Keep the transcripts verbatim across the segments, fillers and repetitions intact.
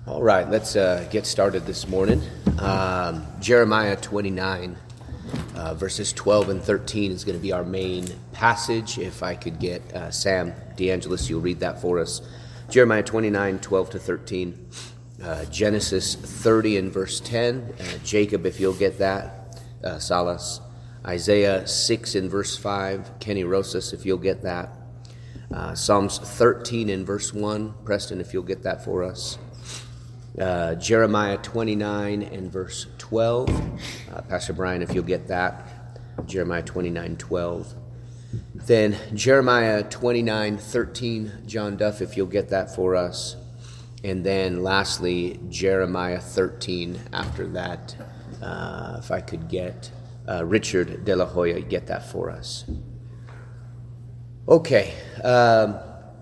All right, let's uh, get started this morning. Um, Jeremiah twenty-nine, uh, verses twelve and thirteen is going to be our main passage. If I could get uh, Sam DeAngelis, you'll read that for us. Jeremiah twenty-nine, twelve to thirteen. Uh, Genesis thirty and verse ten. Uh, Jacob, if you'll get that. Uh, Salas. Isaiah six and verse five. Kenny Rosas, if you'll get that. Uh, Psalms thirteen and verse one. Preston, if you'll get that for us. Uh, Jeremiah twenty-nine and verse twelve. Uh, Pastor Brian, if you'll get that. Jeremiah twenty-nine, twelve. Then Jeremiah twenty-nine, thirteen. John Duff, if you'll get that for us. And then lastly, Jeremiah thirteen after that. Uh, if I could get uh, Richard De La Hoya, get that for us. Okay. Um,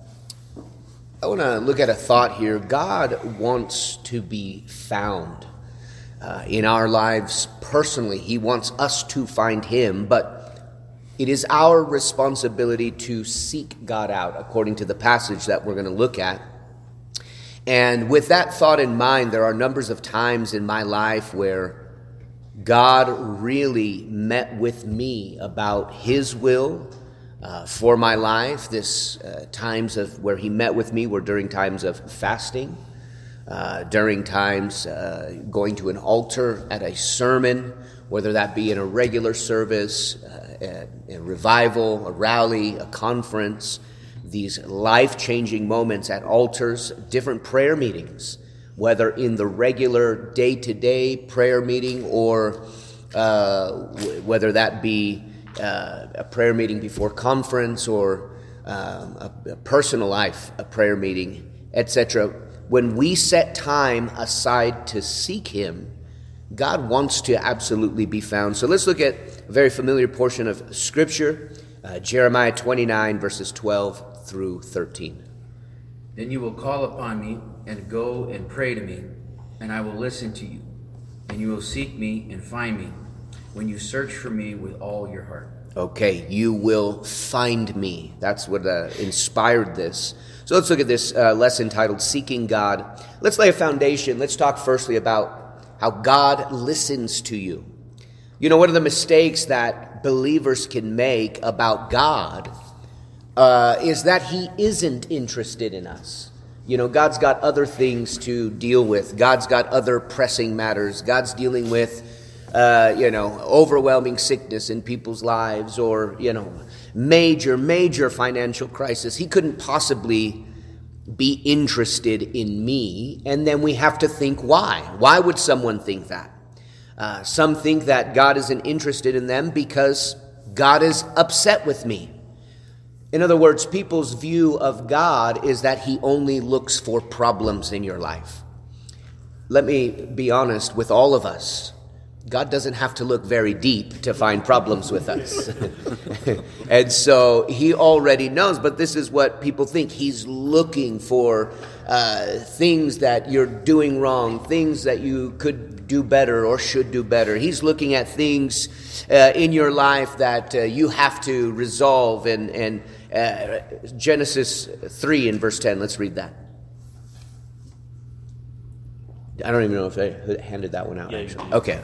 I want to look at a thought here. God wants to be found uh, in our lives personally. He wants us to find him, but it is our responsibility to seek God out, according to the passage that we're going to look at. And with that thought in mind, there are numbers of times in my life where God really met with me about his will Uh, for my life. This uh, times of where he met with me were during times of fasting, uh, during times uh, going to an altar at a sermon, whether that be in a regular service, uh, a, a revival, a rally, a conference, these life-changing moments at altars, different prayer meetings, whether in the regular day-to-day prayer meeting or uh, w- whether that be Uh, a prayer meeting before conference or um, a, a personal life, a prayer meeting, et cetera. When we set time aside to seek him, God wants to absolutely be found. So let's look at a very familiar portion of Scripture, uh, Jeremiah twenty-nine, verses twelve through thirteen. Then you will call upon me and go and pray to me, and I will listen to you. And you will seek me and find me when you search for me with all your heart. Okay, you will find me. That's what uh, inspired this. So let's look at this uh, lesson titled Seeking God. Let's lay a foundation. Let's talk firstly about how God listens to you. You know, one of the mistakes that believers can make about God uh, is that he isn't interested in us. You know, God's got other things to deal with. God's got other pressing matters. God's dealing with Uh, you know, overwhelming sickness in people's lives or, you know, major, major financial crisis. He couldn't possibly be interested in me. And then we have to think why. Why would someone think that? Uh, some think that God isn't interested in them because God is upset with me. In other words, people's view of God is that he only looks for problems in your life. Let me be honest with all of us. God doesn't have to look very deep to find problems with us. And so he already knows, but this is what people think. He's looking for uh, things that you're doing wrong, things that you could do better or should do better. He's looking at things uh, in your life that uh, you have to resolve. And, and uh, Genesis three and verse ten, let's read that. I don't even know if I handed that one out, yeah, actually. Okay.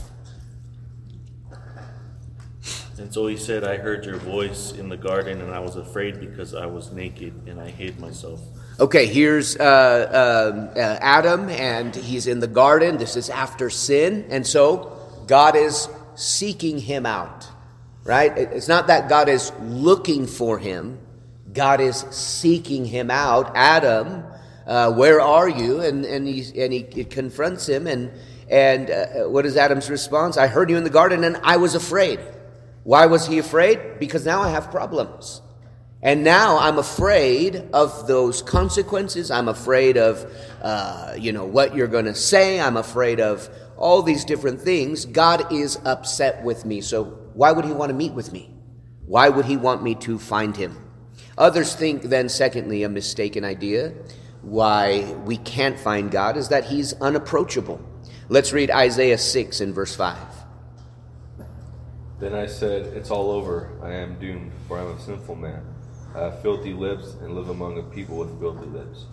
And so he said, I heard your voice in the garden, and I was afraid because I was naked, and I hid myself. Okay, here's uh, uh, uh, Adam, and he's in the garden. This is after sin. And so God is seeking him out, right? It's not that God is looking for him. God is seeking him out. Adam, Uh, where are you? And and he and he, he confronts him. And and uh, what is Adam's response? I heard you in the garden, and I was afraid. Why was he afraid? Because now I have problems, and now I'm afraid of those consequences. I'm afraid of uh, you know what you're going to say. I'm afraid of all these different things. God is upset with me. So why would he want to meet with me? Why would he want me to find him? Others think then, secondly, a mistaken idea why we can't find God is that he's unapproachable. Let's read Isaiah six and verse five. Then I said, it's all over. I am doomed, for I am a sinful man. I have filthy lips and live among a people with filthy lips.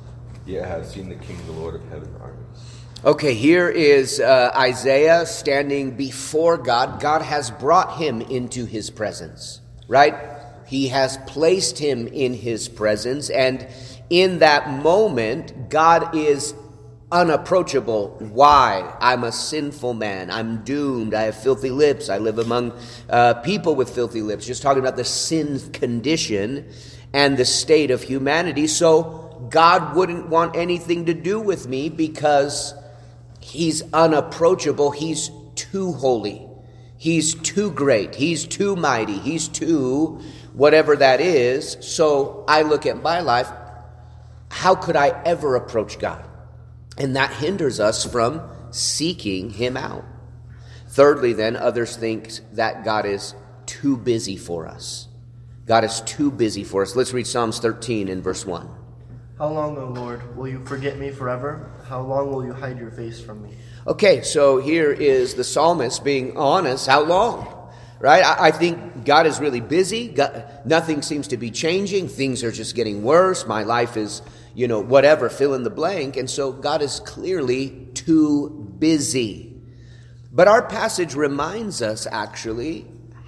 yet have seen the King, the Lord of heaven armies. Okay, here is uh, Isaiah standing before God. God has brought him into his presence, right? He has placed him in his presence, and in that moment, God is unapproachable. Why? I'm a sinful man. I'm doomed. I have filthy lips. I live among uh, people with filthy lips. Just talking about the sin condition and the state of humanity. So God wouldn't want anything to do with me because he's unapproachable. He's too holy. He's too great. He's too mighty. He's too whatever that is. So I look at my life. How could I ever approach God? And that hinders us from seeking him out. Thirdly, then, others think that God is too busy for us. God is too busy for us. Let's read Psalms thirteen in verse one. How long, O Lord, will you forget me forever? How long will you hide your face from me? Okay, so here is the psalmist being honest. How long? Right? I, I think God is really busy. God, nothing seems to be changing. Things are just getting worse. My life is, you know, whatever, fill in the blank. And so God is clearly too busy. But our passage reminds us, actually,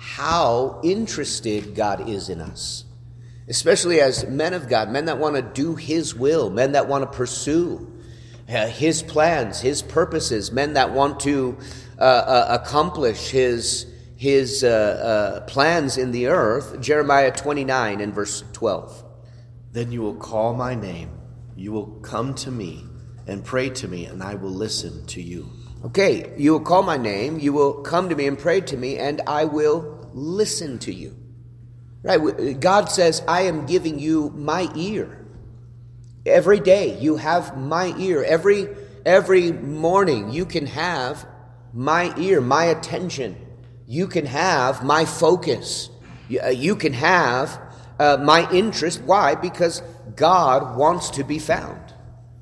how interested God is in us. Especially as men of God, men that want to do his will, men that want to pursue uh, his plans, his purposes, men that want to uh, uh, accomplish his, his uh, uh, plans in the earth. Jeremiah twenty-nine and verse twelve. Then you will call my name, you will come to me and pray to me, and I will listen to you. Okay, you will call my name, you will come to me and pray to me, and I will listen to you. Right? God says, I am giving you my ear. Every day you have my ear. Every, every morning you can have my ear, my attention. You can have my focus. You, you can have uh, my interest. Why? Because God wants to be found.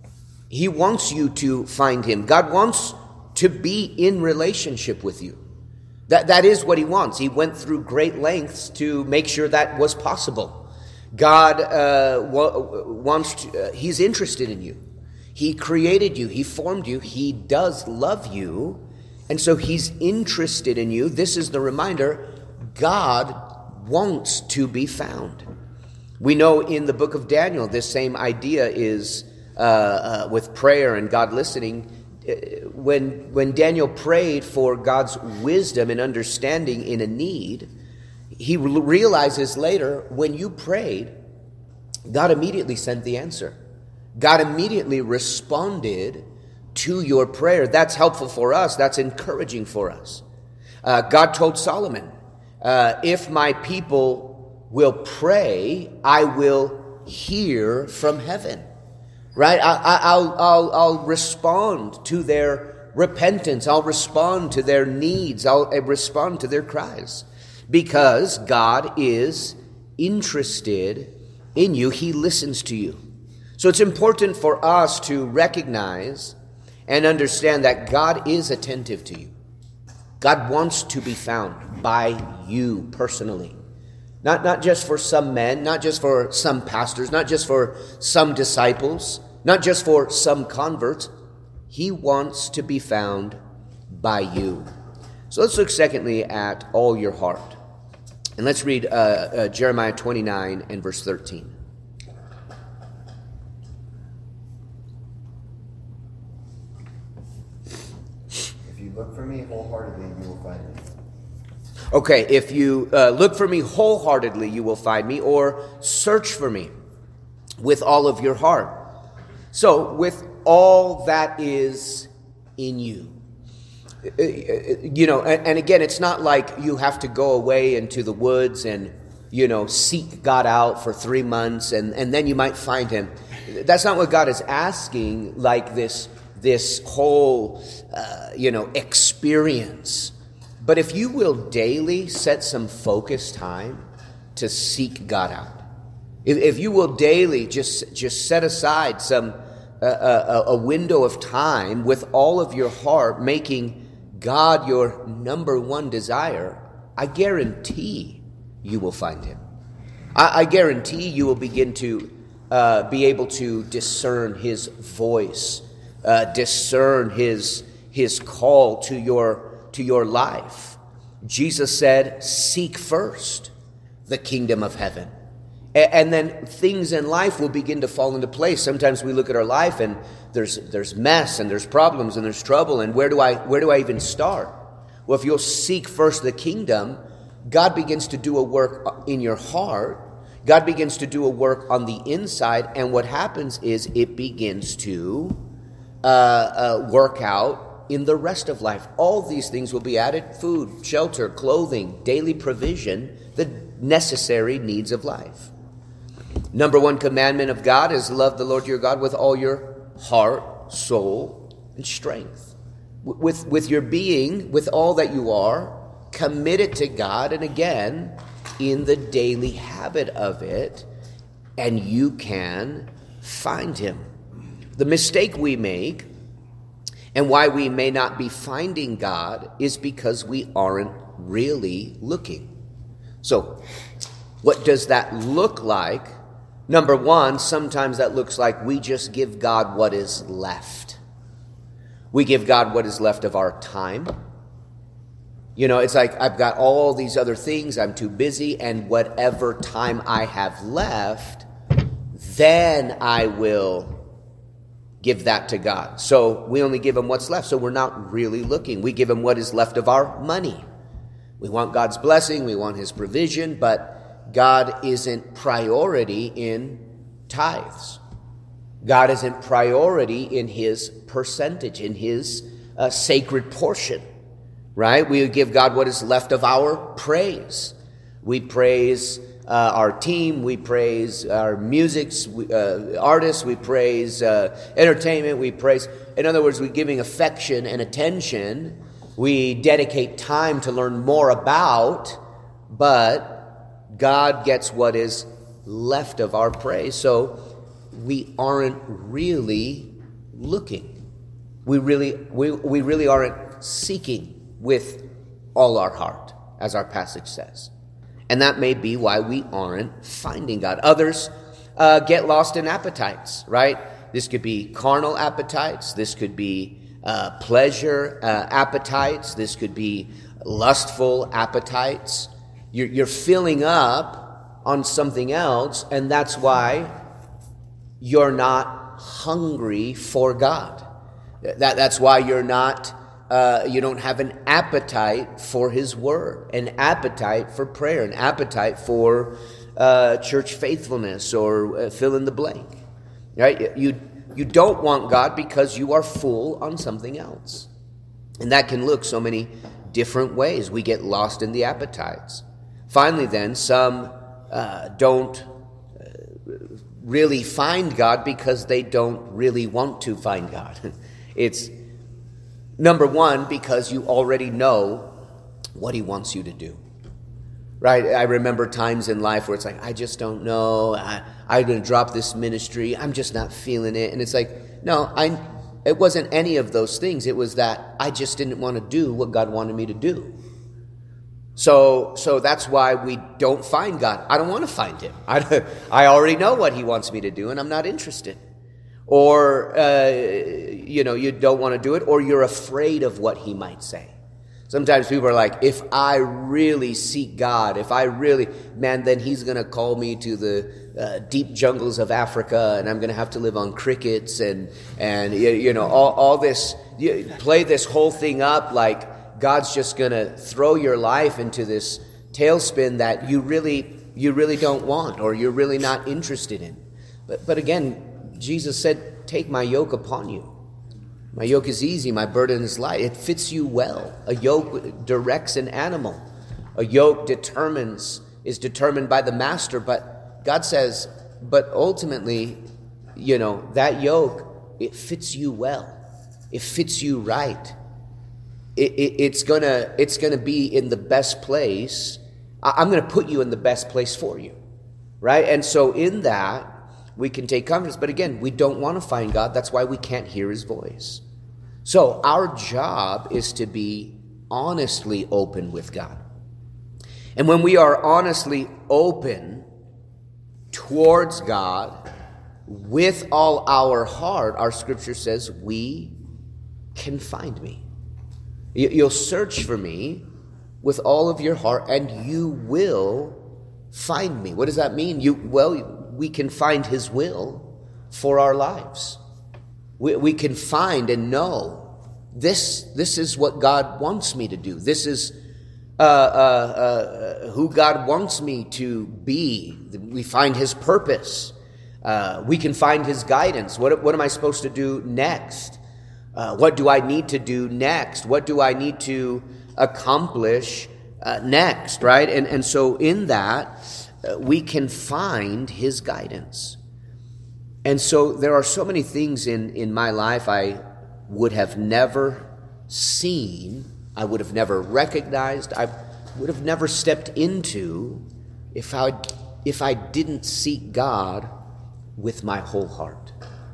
He wants you to find him. God wants to be in relationship with you. That, that is what he wants. He went through great lengths to make sure that was possible. God uh, wa- wants to, uh, he's interested in you. He created you. He formed you. He does love you. And so he's interested in you. This is the reminder. God wants to be found. We know in the book of Daniel, this same idea is uh, uh, with prayer and God listening. When when Daniel prayed for God's wisdom and understanding in a need, he realizes later, when you prayed, God immediately sent the answer. God immediately responded to your prayer. That's helpful for us. That's encouraging for us. Uh, God told Solomon, uh, if my people will pray, I will hear from heaven. Right? I, I, I'll, I'll, I'll respond to their repentance. I'll respond to their needs. I'll respond to their cries. Because God is interested in you. He listens to you. So it's important for us to recognize and understand that God is attentive to you. God wants to be found by you personally. Not, not just for some men, not just for some pastors, not just for some disciples, not just for some converts. He wants to be found by you. So let's look secondly at all your heart. And let's read uh, uh, Jeremiah twenty-nine and verse thirteen. If you look for me wholeheartedly, you will find me. Okay, if you uh, look for me wholeheartedly, you will find me, or search for me with all of your heart. So, with all that is in you. You know, and, and again, it's not like you have to go away into the woods and, you know, seek God out for three months and, and then you might find him. That's not what God is asking, like this, this whole, uh, you know, experience. But if you will daily set some focused time to seek God out, if, if you will daily just, just set aside some uh, a, a window of time with all of your heart, making God your number one desire, I guarantee you will find him. I, I guarantee you will begin to uh, be able to discern his voice, uh, discern his his call to your to your life. Jesus said, seek first the kingdom of heaven. A- and then things in life will begin to fall into place. Sometimes we look at our life and there's there's mess and there's problems and there's trouble, and where do I where do I even start? Well, if you'll seek first the kingdom, God begins to do a work in your heart. God begins to do a work on the inside, and what happens is it begins to uh, uh, work out in the rest of life. All these things will be added: food, shelter, clothing, daily provision, the necessary needs of life. Number one commandment of God is love the Lord your God with all your heart, soul, and strength. With, with your being, with all that you are, committed to God, and again, in the daily habit of it, and you can find him. The mistake we make, and why we may not be finding God, is because we aren't really looking. So, what does that look like? Number one, sometimes that looks like we just give God what is left. We give God what is left of our time. You know, it's like I've got all these other things, I'm too busy, and whatever time I have left, then I will give that to God. So we only give him what's left, so we're not really looking. We give him what is left of our money. We want God's blessing, we want his provision, but God isn't priority in tithes. God isn't priority in his percentage, in his uh, sacred portion, right? We give God what is left of our praise. We praise uh, our team, we praise our music, uh, artists, we praise uh, entertainment, we praise, in other words, we're giving affection and attention. We dedicate time to learn more about, but God gets what is left of our praise. So we aren't really looking. We really, we, we really aren't seeking with all our heart, as our passage says. And that may be why we aren't finding God. Others uh, get lost in appetites, right? This could be carnal appetites. This could be uh, pleasure uh, appetites. This could be lustful appetites. You're, you're filling up on something else, and that's why you're not hungry for God. That, that's why you're not, uh, you don't have an appetite for his word, an appetite for prayer, an appetite for uh, church faithfulness, or uh, fill in the blank. Right? You, you don't want God because you are full on something else. And that can look so many different ways. We get lost in the appetites. Finally, then, some uh, don't really find God because they don't really want to find God. It's number one, because you already know what he wants you to do. Right? I remember times in life where it's like, I just don't know. I, I'm going to drop this ministry. I'm just not feeling it. And it's like, no, I. It wasn't any of those things. It was that I just didn't want to do what God wanted me to do. So so that's why we don't find God. I don't want to find him. I, I already know what he wants me to do, and I'm not interested. Or, uh, you know, you don't want to do it, or you're afraid of what he might say. Sometimes people are like, if I really seek God, if I really, man, then he's going to call me to the uh, deep jungles of Africa, and I'm going to have to live on crickets and, and you, you know, all, all this, you play this whole thing up like God's just going to throw your life into this tailspin that you really you really don't want, or you're really not interested in. But but again, Jesus said, take my yoke upon you. My yoke is easy, my burden is light. It fits you well. A yoke directs an animal. A yoke determines, is determined by the master. But God says, but ultimately, you know, that yoke, it fits you well. It fits you right. It, it, it's gonna it's gonna be in the best place. I'm gonna put you in the best place for you, right? And so in that, we can take confidence. But again, we don't want to find God. That's why we can't hear his voice. So our job is to be honestly open with God. And when we are honestly open towards God, with all our heart, our scripture says, we can find me. You'll search for me with all of your heart, and you will find me. What does that mean? You well, we can find his will for our lives. We, we can find and know this, this is what God wants me to do. This is uh, uh, uh, who God wants me to be. We find his purpose. Uh, we can find his guidance. What, what am I supposed to do next? Uh, what do I need to do next? What do I need to accomplish uh, next, right? And, and so in that, uh, we can find his guidance. And so there are so many things in, in my life I would have never seen, I would have never recognized, I would have never stepped into if I, if I didn't seek God with my whole heart.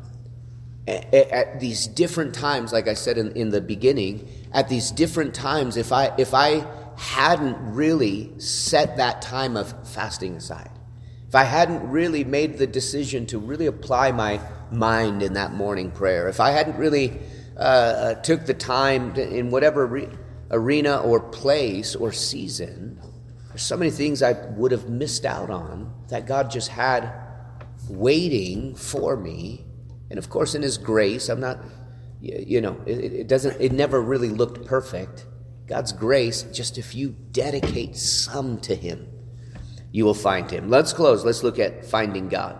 At, at these different times, like I said in, in the beginning, at these different times, if I if I hadn't really set that time of fasting aside, if I hadn't really made the decision to really apply my mind in that morning prayer, if I hadn't really uh, uh, took the time to, in whatever re- arena or place or season, there's so many things I would have missed out on that God just had waiting for me. And of course, in his grace, I'm not, you know, it, it doesn't, it never really looked perfect. God's grace, just if you dedicate some to him, you will find him. Let's close. Let's look at finding God.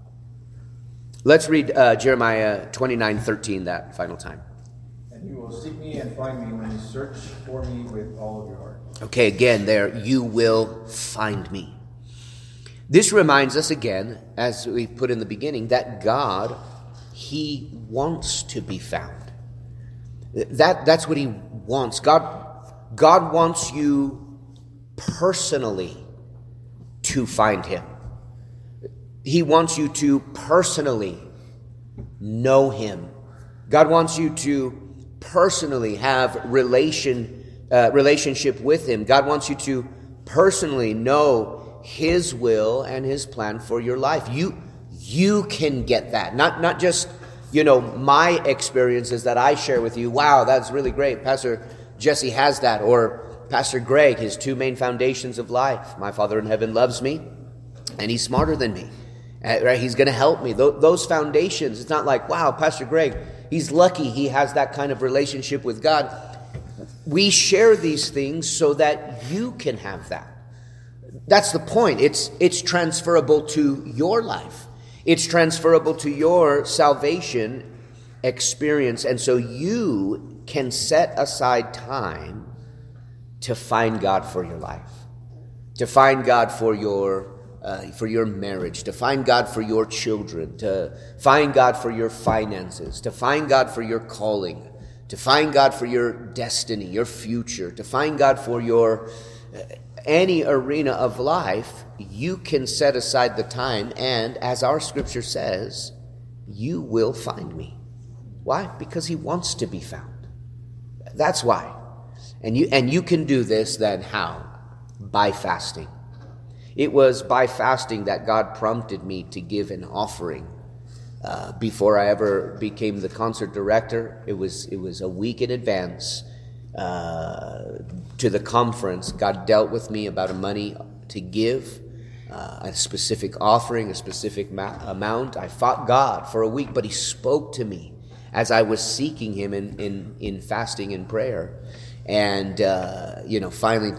Let's read uh, Jeremiah twenty-nine thirteen that final time. And you will seek me and find me when you search for me with all of your heart. Okay, again there, you will find me. This reminds us again, as we put in the beginning, that God, he wants to be found. That, that's what he wants. God, God wants you personally to find him. He wants you to personally know him. God wants you to personally have relation uh, relationship with him. God wants you to personally know his will and his plan for your life. You you can get that. Not not just, you know, my experiences that I share with you. Wow, that's really great. Pastor Jesse has that. Or Pastor Greg, his two main foundations of life. My Father in heaven loves me, and he's smarter than me. Uh, right? He's going to help me. Th- those foundations, it's not like, wow, Pastor Greg, he's lucky he has that kind of relationship with God. We share these things so that you can have that. That's the point. It's it's transferable to your life. It's transferable to your salvation experience. And so you can set aside time to find God for your life, to find God for your uh, for your marriage, to find God for your children, to find God for your finances, to find God for your calling, to find God for your destiny, your future, to find God for your uh, any arena of life. You can set aside the time, and as our scripture says, you will find me. Why? Because he wants to be found. That's why. And you and you can do this then how? By fasting. It was by fasting that God prompted me to give an offering. Uh, before I ever became the concert director, it was it was a week in advance uh, to the conference. God dealt with me about a money to give, uh, a specific offering, a specific ma- amount. I fought God for a week, but he spoke to me as I was seeking him in, in, in fasting and prayer. And, uh, you know, finally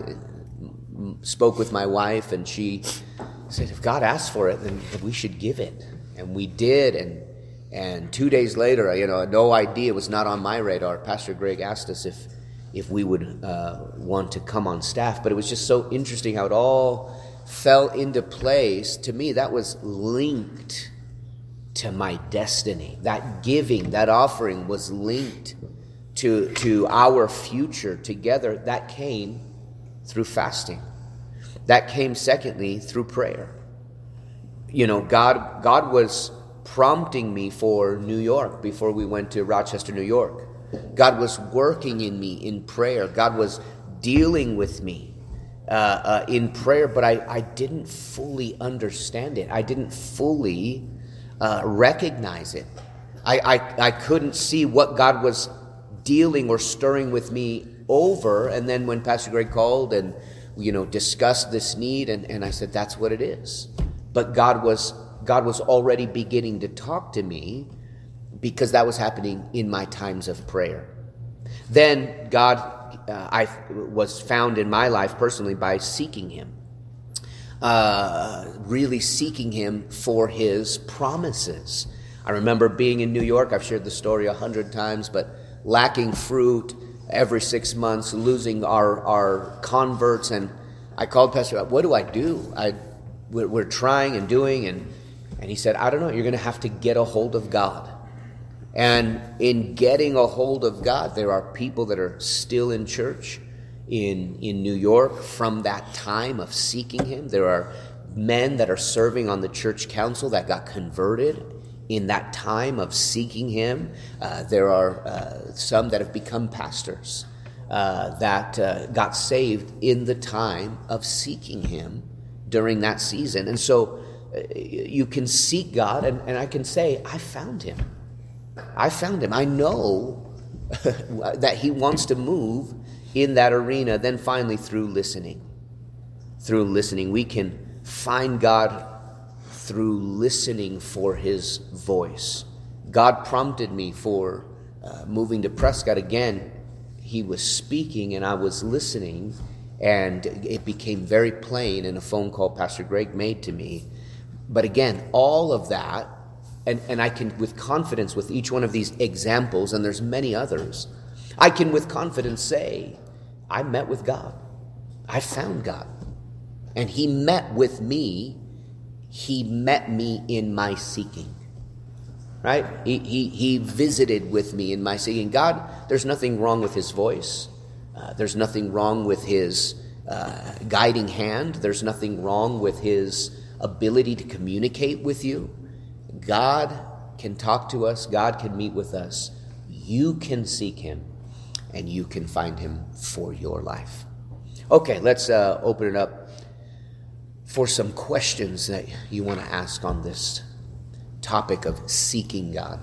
spoke with my wife, and she said, if God asked for it, then we should give it. And we did, and and two days later, you know, no idea, it was not on my radar. Pastor Greg asked us if if we would uh, want to come on staff, but it was just so interesting how it all fell into place. To me, that was linked to my destiny. That giving, that offering was linked to to our future together. That came through fasting. That came, secondly, through prayer. You know, God God was prompting me for New York before we went to Rochester, New York. God was working in me in prayer. God was dealing with me uh, uh, in prayer, but I, I didn't fully understand it. I didn't fully uh, recognize it. I, I, I couldn't see what God was dealing or stirring with me over. And then when Pastor Greg called and, you know, discussed this need, and, and I said, that's what it is. But God was God was already beginning to talk to me because that was happening in my times of prayer. Then God, uh, I was found in my life personally by seeking him. Uh, really seeking him for his promises. I remember being in New York, I've shared the story a hundred times, but lacking fruit every six months, losing our, our converts, and I called Pastor, what do I do? I, we're, we're trying and doing, and, and he said, I don't know, you're going to have to get a hold of God. And in getting a hold of God, there are people that are still in church in, in New York from that time of seeking him. There are men that are serving on the church council that got converted in that time of seeking him. Uh, there are uh, some that have become pastors uh, that uh, got saved in the time of seeking him during that season. And so uh, you can seek God, and, and I can say, I found him. I found him. I know that he wants to move in that arena. Then finally, through listening. Through listening, we can find God through listening for his voice. God prompted me for uh, moving to Prescott again. He was speaking and I was listening, and it became very plain in a phone call Pastor Greg made to me. But again, all of that, and, and I can with confidence with each one of these examples, and there's many others, I can with confidence say, I met with God. I found God. And he met with me. He met me in my seeking, right? He, he, he visited with me in my seeking. God, there's nothing wrong with his voice. Uh, there's nothing wrong with his uh, guiding hand. There's nothing wrong with his ability to communicate with you. God can talk to us. God can meet with us. You can seek him, and you can find him for your life. Okay, let's uh, open it up for some questions that you want to ask on this topic of seeking God.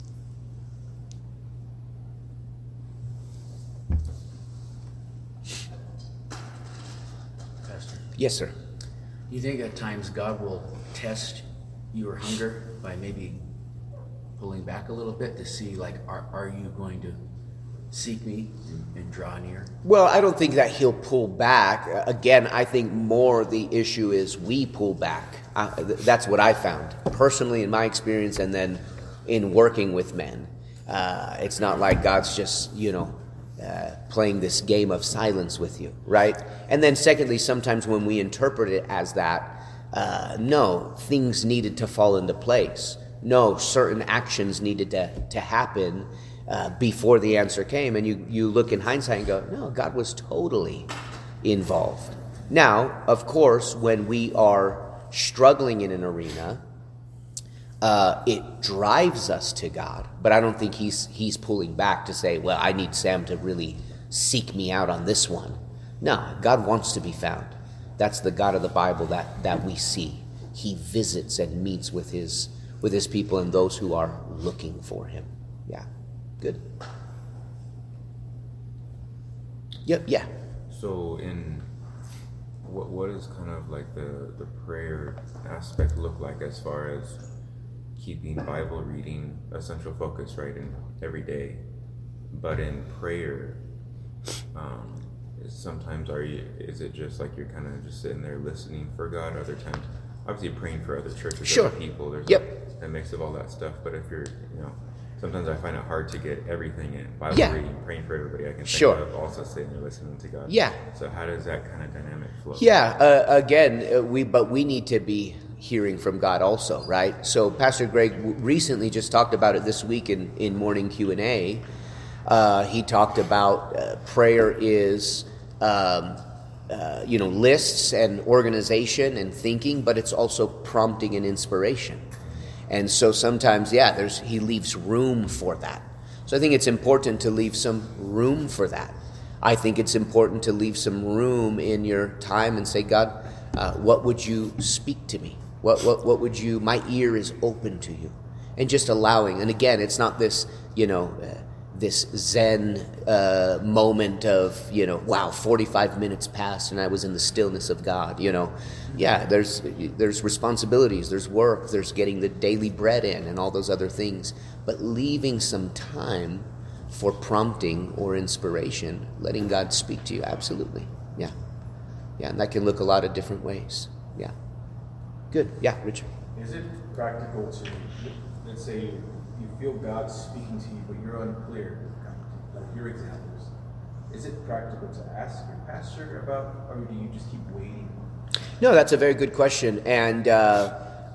Pastor, Yes, sir. do you think at times God will test your hunger by maybe pulling back a little bit to see, like, are, are you going to seek me and draw near? Well, I don't think that he'll pull back. Uh, Again, I think more the issue is we pull back. Uh, th- that's what I found personally in my experience, and then in working with men. Uh, it's not like God's just, you know, uh, playing this game of silence with you, right? And then secondly, sometimes when we interpret it as that, uh, no, things needed to fall into place. No, certain actions needed to, to happen Uh, before the answer came, and you, you look in hindsight and go, no, God was totally involved. Now, of course, when we are struggling in an arena, uh, it drives us to God, but I don't think he's he's pulling back to say, well, I need Sam to really seek me out on this one. No, God wants to be found. That's the God of the Bible that, that we see. He visits and meets with his with his people and those who are looking for him. Yeah. Good. Yep, yeah. So in what what does kind of like the, the prayer aspect look like as far as keeping Bible reading a central focus, right, in every day? But in prayer, um, is sometimes are you is it just like you're kind of just sitting there listening for God? Other times, obviously you're praying for other churches, Sure. other people. There's Yep. a, a mix of all that stuff. But if you're, you know, sometimes I find it hard to get everything in. Bible Yeah. reading, praying for everybody. I can think Sure. of also sitting there listening to God. Yeah. So how does that kind of dynamic flow? Yeah, uh, again, uh, we but we need to be hearing from God also, right? So Pastor Greg w- recently just talked about it this week in, in morning Q and A. Uh, he talked about uh, prayer is, um, uh, you know, lists and organization and thinking, but it's also prompting and inspiration. And so sometimes, yeah, there's he leaves room for that. So I think it's important to leave some room for that. I think it's important to leave some room in your time and say, God, uh, what would you speak to me? What, what, what would you, my ear is open to you. And just allowing, and again, it's not this, you know, uh, this Zen uh, moment of, you know, wow, forty-five minutes passed and I was in the stillness of God, you know. Yeah, there's there's responsibilities, there's work, there's getting the daily bread in and all those other things. But leaving some time for prompting or inspiration, letting God speak to you, absolutely. Yeah. Yeah, and that can look a lot of different ways. Yeah. Good. Yeah, Richard. Is it practical to, let's say you, you feel God speaking to you, but you're unclear, like your examples, is it practical to ask your pastor about, or do you just keep waiting? No, that's a very good question. And uh,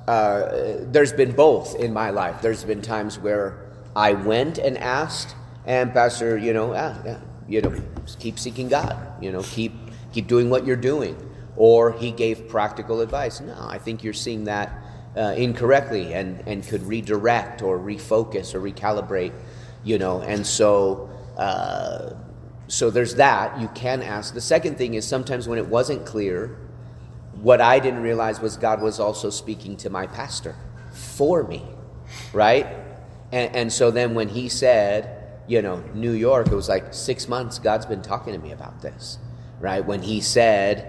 uh, there's been both in my life. There's been times where I went and asked, and Pastor, you know, ah, yeah, you know, keep seeking God, you know, keep keep doing what you're doing. Or he gave practical advice. No, I think you're seeing that uh, incorrectly, and, and could redirect or refocus or recalibrate, you know. And so, uh, so there's that. You can ask. The second thing is sometimes when it wasn't clear, what I didn't realize was God was also speaking to my pastor for me, right? And, and so then when he said, you know, New York, it was like six months, God's been talking to me about this, right? When he said,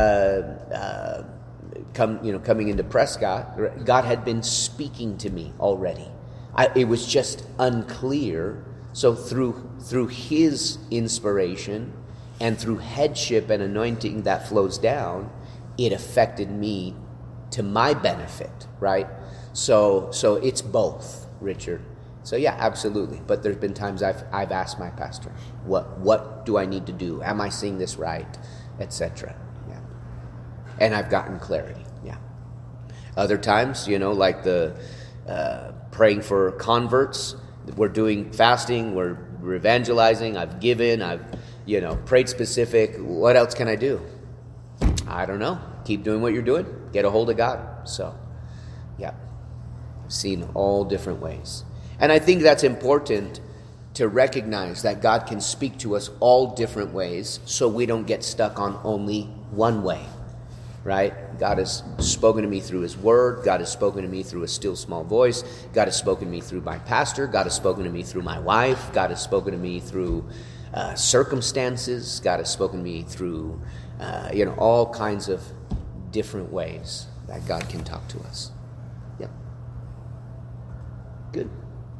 uh, uh, come, you know, coming into Prescott, God had been speaking to me already. I, it was just unclear. So through through his inspiration and through headship and anointing that flows down, it affected me to my benefit, right? So so it's both, Richard. So yeah, absolutely. But there's been times I've I've asked my pastor, what what do I need to do? Am I seeing this right? et cetera. Yeah. And I've gotten clarity. Yeah. Other times, you know, like the uh, praying for converts. We're doing fasting. We're, we're evangelizing. I've given. I've, you know, prayed specific. What else can I do? I don't know. Keep doing what you're doing. Get a hold of God. So, yeah. I've seen all different ways. And I think that's important to recognize that God can speak to us all different ways so we don't get stuck on only one way, right? God has spoken to me through his word. God has spoken to me through a still small voice. God has spoken to me through my pastor. God has spoken to me through my wife. God has spoken to me through uh, circumstances. God has spoken to me through, uh, you know, all kinds of different ways that God can talk to us. Yep. Good.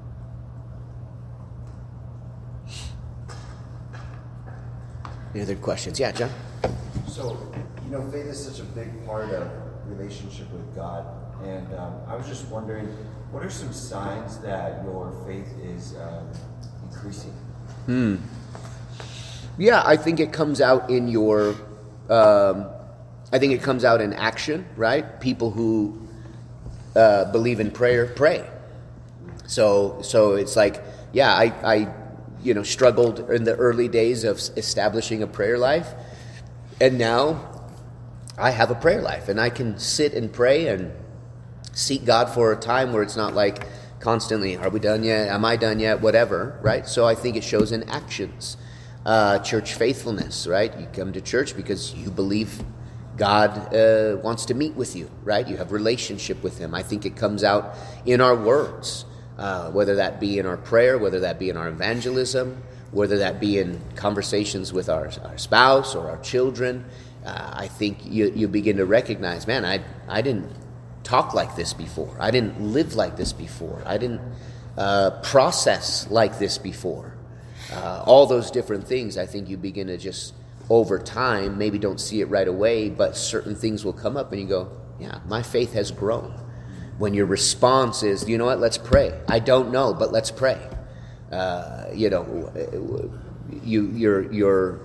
Any other questions? Yeah, John? So, you know, faith is such a big part of relationship with God. And um, I was just wondering, what are some signs that your faith is um, increasing? Hmm. Yeah, I think it comes out in your, um, I think it comes out in action, right? People who uh, believe in prayer, pray. So, so it's like, yeah, I, I, you know, struggled in the early days of establishing a prayer life. And now I have a prayer life, and I can sit and pray and seek God for a time where it's not like constantly, are we done yet? Am I done yet? Whatever, right? So I think it shows in actions. Uh, church faithfulness, right? You come to church because you believe God uh, wants to meet with you, right? You have relationship with him. I think it comes out in our words, uh, whether that be in our prayer, whether that be in our evangelism, whether that be in conversations with our, our spouse or our children. Uh, I think you, you begin to recognize, man, I I didn't talk like this before. I didn't live like this before. I didn't uh, process like this before. Uh, all those different things, I think you begin to just, over time, maybe don't see it right away, but certain things will come up and you go, yeah, my faith has grown. When your response is, you know what, let's pray. I don't know, but let's pray. Uh, you know, you, your your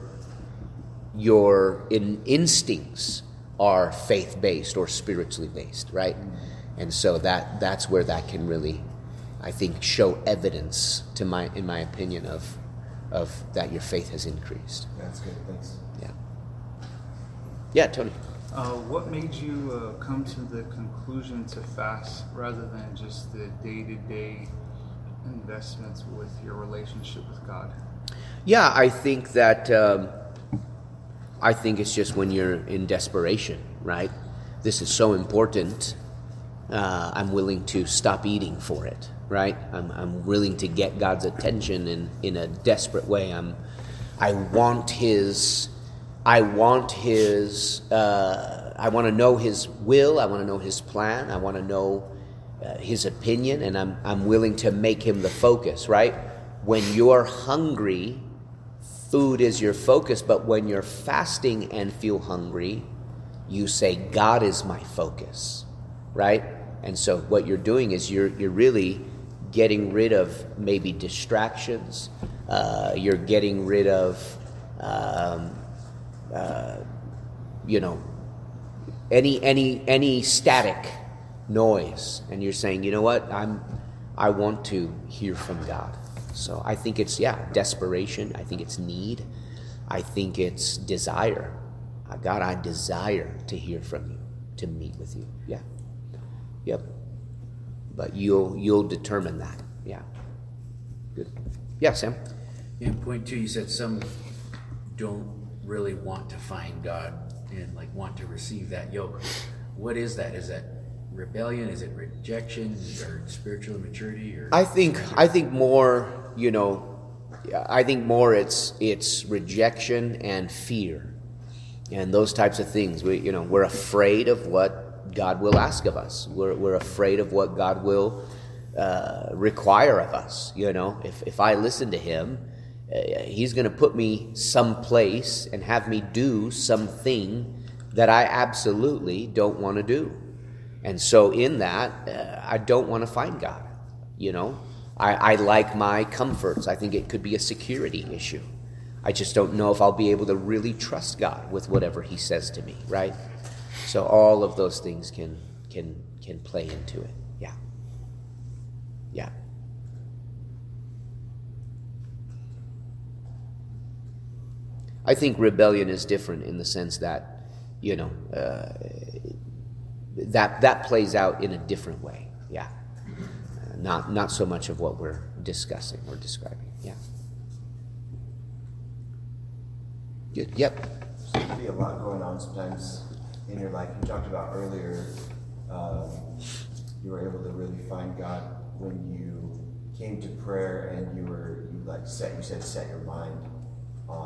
your in, instincts are faith-based or spiritually based, right? And so that that's where that can really, I think, show evidence, to my in my opinion, of of that your faith has increased. That's good. Thanks. Yeah. Yeah, Tony. Uh, what made you uh, come to the conclusion to fast rather than just the day-to-day investments with your relationship with God? Yeah, I think that um, I think it's just when you're in desperation, right? This is so important Uh, I'm willing to stop eating for it, right? I'm, I'm willing to get God's attention in, in a desperate way. I'm, I want His, I want His, uh, I want to know His will. I want to know His plan. I want to know uh, His opinion, and I'm, I'm willing to make Him the focus, right? When you're hungry, food is your focus, but when you're fasting and feel hungry, you say, God is my focus, right? And so what you're doing is you're you're really getting rid of maybe distractions. Uh, you're getting rid of, um, uh, you know, any any any static noise, and you're saying, you know what, I'm I want to hear from God. So I think it's yeah desperation. I think it's need. I think it's desire. God, I desire to hear from you, to meet with you. Yeah. Yep. But you'll you'll determine that. Yeah. Good. Yeah, Sam? Yeah, point two, you said some don't really want to find God and like want to receive that yoke. What is that? Is that rebellion? Is it rejection or spiritual immaturity? Or I think I think more, you know, I think more it's it's rejection and fear and those types of things. We you know, we're afraid of what God will ask of us. We're we're afraid of what God will uh, require of us. You know, if if I listen to Him, uh, He's going to put me someplace and have me do something that I absolutely don't want to do. And so in that, uh, I don't want to find God. You know, I, I like my comforts. I think it could be a security issue. I just don't know if I'll be able to really trust God with whatever He says to me, right? So all of those things can can can play into it. Yeah. Yeah. I think rebellion is different in the sense that, you know, uh, that that plays out in a different way. Yeah. Uh, not not so much of what we're discussing or describing. Yeah. Good. Yep. Seems to be a lot going on sometimes in your life. You talked about earlier, um, you were able to really find God when you came to prayer and you were you like set you said set your mind on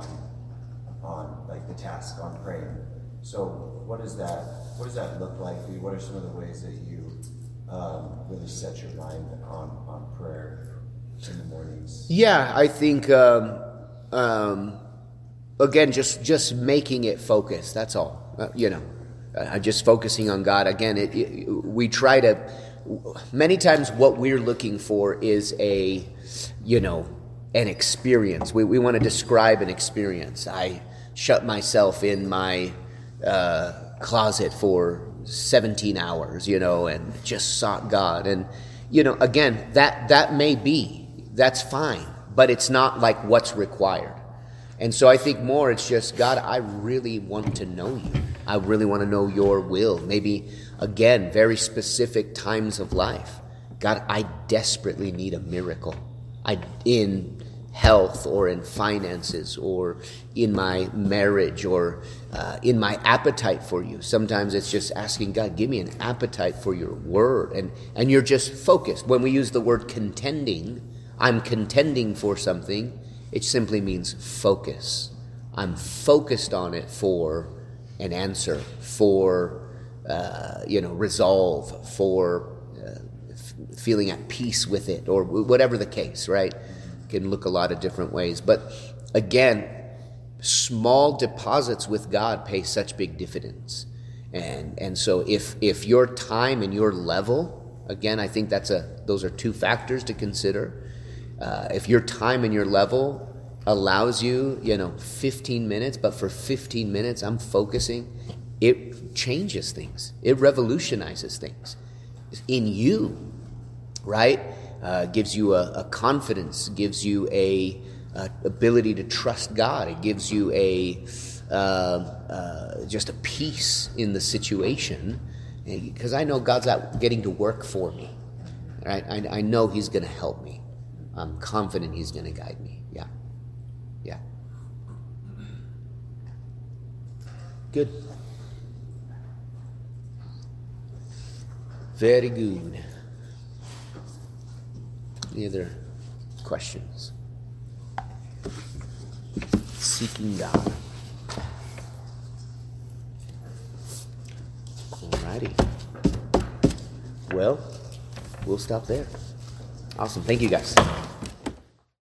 on like the task on praying. So what does that what does that look like for you? What are some of the ways that you um, really set your mind on on prayer in the mornings? Yeah, I think um, um, again, just just making it focus. That's all. Uh, you know. Uh, just focusing on God. Again, it, it, we try to, many times what we're looking for is a, you know, an experience. We, we want to describe an experience. I shut myself in my uh, closet for seventeen hours, you know, and just sought God. And, you know, again, that, that may be, that's fine, but it's not like what's required. And so I think more it's just, God, I really want to know you. I really want to know your will. Maybe, again, very specific times of life. God, I desperately need a miracle. I in health or in finances or in my marriage or uh, in my appetite for you. Sometimes it's just asking God, give me an appetite for your word. And, and you're just focused. When we use the word contending, I'm contending for something. It simply means focus. I'm focused on it for an answer, for, uh, you know, resolve, for uh, f- feeling at peace with it, or whatever the case, right? Can look a lot of different ways. But again, small deposits with God pay such big dividends. And and so if if your time and your level, again, I think that's a those are two factors to consider. Uh, if your time and your level allows you, you know, fifteen minutes, but for fifteen minutes I'm focusing, it changes things. It revolutionizes things in you, right? Uh, gives you a, a confidence, gives you a, a ability to trust God. It gives you a uh, uh, just a peace in the situation, because I know God's out getting to work for me. Right? I, I know He's going to help me. I'm confident He's going to guide me. Yeah. Yeah. Good. Very good. Any other questions? Seeking God. Alrighty. Well, we'll stop there. Awesome. Thank you, guys.